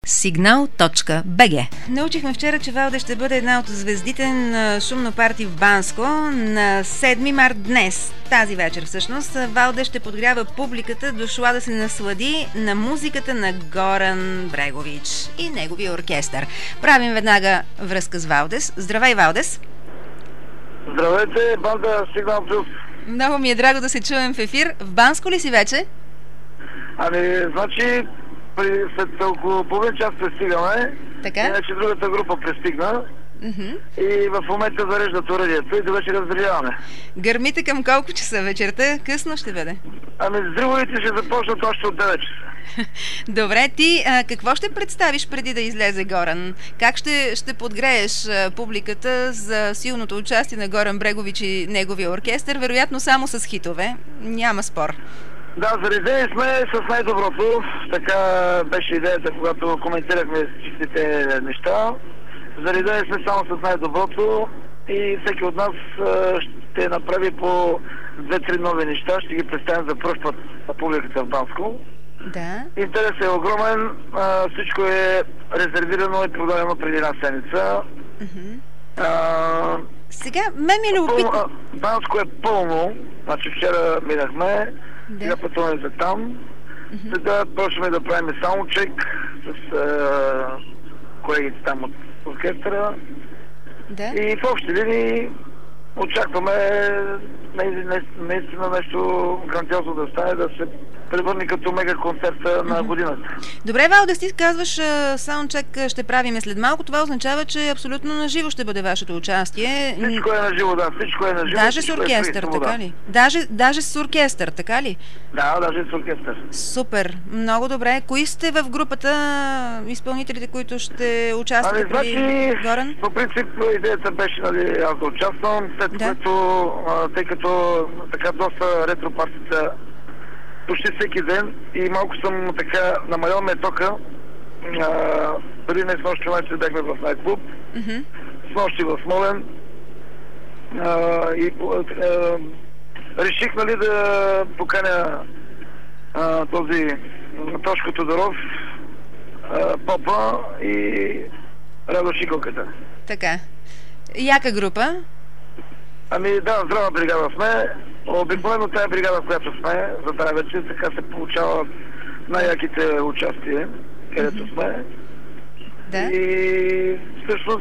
Signal.bg. Научихме вчера, че Валде ще бъде една от звездите на шумно парти в Банско на 7 март днес. Тази вечер всъщност Валде ще подгрява публиката, дошла да се наслади на музиката на Горан Брегович и неговия оркестър. Правим веднага връзка с Валдес. Здравей, Валдес! Здравейте, банда Сигнал Плюс. Много ми е драго да се чуем в ефир. В Банско ли си вече? Значи след около половин час пристигаме. Така? Иначе другата група пристигна. И в момента зареждат оръдието и да вече разделяваме. Гърмите към колко часа вечерта? Късно ще бъде? Взривовете ще започнат още от 9 часа. Добре, ти какво ще представиш преди да излезе Горан? Как ще подгрееш публиката за силното участие на Горан Брегович и неговия оркестър? Вероятно само с хитове. Няма спор. Да, заредени сме с най-доброто. Така беше идеята, когато коментирахме чистите неща. Заредени сме само с най-доброто и всеки от нас ще направи по 2-3 нови неща. Ще ги представим за пръв път на публиката в Банско. Да. Интересът е огромен. Всичко е резервирано и продадено преди една седмица. Сега, мен ми е любопитно. Банско е пълно. Значи вчера минахме. Сега пътуваме за там. Сега почваме да правим саундчек с колегите там от оркестъра. Да. И в общи линии очакваме наистина нещо грандиозно да стане, да се превърне като мега концерта на годината. Добре, Валдес, ти казваш саундчек ще правиме след малко. Това означава, че абсолютно наживо ще бъде вашето участие. Всичко е наживо, да. Всичко е наживо. Даже с оркестър, така ли? Даже с оркестър, така ли? Да, даже с оркестър. Супер, много добре. Кои сте в групата изпълнителите, които ще участват при Горан? По принцип идеята беше аз да участвам, след което, тъй като така доста ретро партица почти всеки ден и малко съм така намалял метока. Преди не снощи вече бяхме в най-клуб, снощи в Смолен и реших да поканя този Тошко Тодоров, Попа и Радо Шикалката. Така. Яка група? Да, здрава бригада сме. Обикновено тая бригада, в която сме, за тази вечер, така се получава най-яките участия, където сме. Да. И всъщност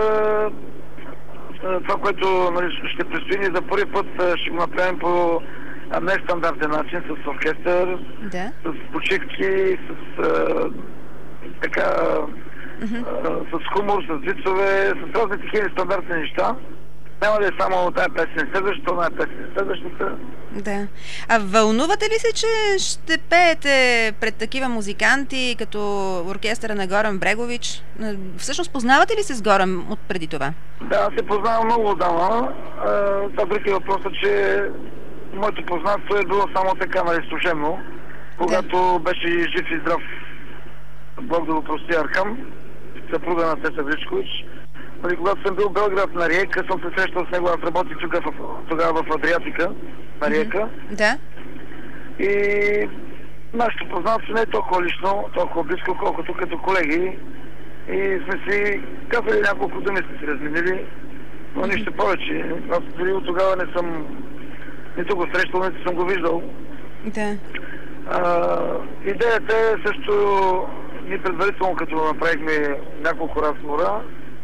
това, което ще предстои ни за първи път, ще го направим по нестандартен начин, с оркестър, с почивки, с така, с хумор, с вицове, с разни такива стандартни неща. Няма да е само тая песен следващата. Да. А вълнувате ли се, че ще пеете пред такива музиканти, като оркестъра на Горан Брегович? Всъщност познавате ли се с Горан от преди това? Да, се познавам много отдавна. Въпреки въпроса, че моето познанство е било само така, служебно. Когато беше жив и здрав, Бог да го прости, Аркам, съпруга на Цеца Вричкович. Когато съм бил в Белград на Риека, съм се срещал с него, аз работих тогава в Адриатика на Риека. Да. И нашето познанство не е толкова лично, толкова близко, колкото като колеги. И сме си казали няколко думи, сме си разменили, но нищо повече. Аз дори от тогава не съм нито го срещал, нито съм го виждал. Да. Идеята е също, ние предварително, като направихме няколко разговора,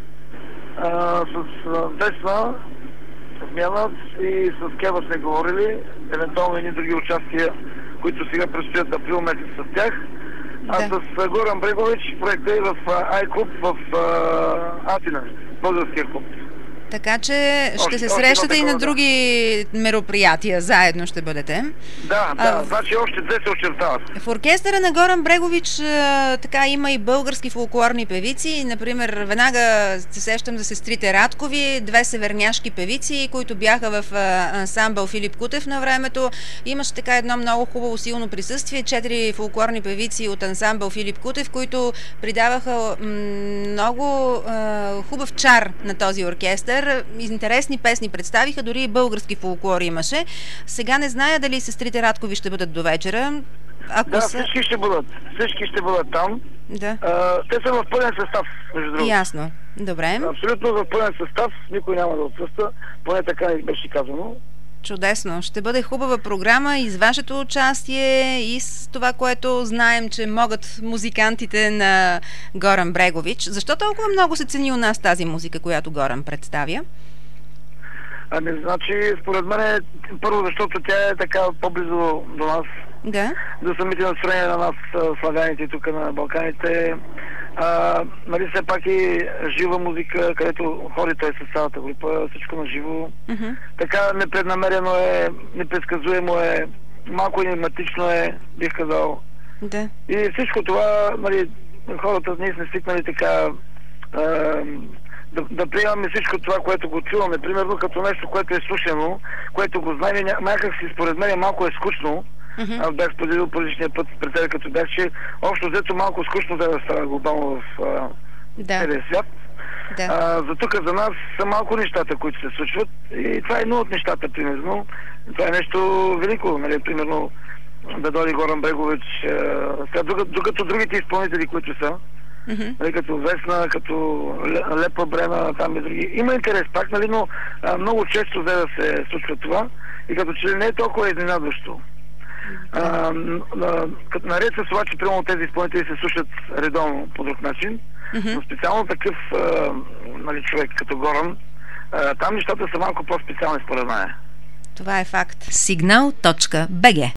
с Десна, с Мянат и с Кева сме говорили, евентуално и други участия, които сега предстоят април месец с тях. А с Горан Брегович проектът е в Ай-клуб в Атина, българския клуб. Така че ще се срещате и на други мероприятия, заедно ще бъдете. Да, значи още две се очертават. В оркестъра на Горан Брегович така има и български фолклорни певици. Например, веднага се сещам за сестрите Радкови, две северняшки певици, които бяха в ансамбъл Филип Кутев на времето. Имаше така едно много хубаво силно присъствие. 4 фолклорни певици от ансамбъл Филип Кутев, които придаваха много хубав чар на този оркестър. Интересни песни представиха, дори и български фолклор имаше. Сега не зная дали сестрите Радкови ще бъдат до вечера. ако всички ще бъдат. Всички ще бъдат там. Да. Те са в пълен състав, между другото. Ясно. Добре. Абсолютно в пълен състав, никой няма да отсъства, поне така беше казано. Чудесно. Ще бъде хубава програма и с вашето участие, и с това, което знаем, че могат музикантите на Горан Брегович. Защо толкова много се цени у нас тази музика, която Горан представя? Значи, според мен, първо, защото тя е така по-близо до нас. Да. До самите настроения на нас, славяните тук на Балканите. Нали, все пак и жива музика, където хори той с цялата група, всичко на живо. Така непреднамерено е, непредсказуемо е, малко енигматично е, бих казал. Да. И всичко това, нали, хората ние сме свикнали така да приемаме всичко това, което го чуваме, примерно като нещо, което е слушано, което го знаем, някак си според мен малко е скучно. Аз бях споделил по личния път пред тебе, като бях, че общо взето малко скучно да става глобално в целия свят. Да. За тук за нас са малко нещата, които се случват, и това е едно от нещата, примерно. Това е нещо велико, нали, примерно да дойде Горан Брегович, докато другите изпълнители, които са, нали, като Весна, като Лепа Брена, там и други. Има интерес пак, нали, но много често да се случва това и като че не е толкова изненадващо. Наред с това, че примерно тези изпълнители се слушат редовно по друг начин, но специално такъв нали, човек като Горан, там нещата са малко по-специални според мен. Това е факт. Signal.bg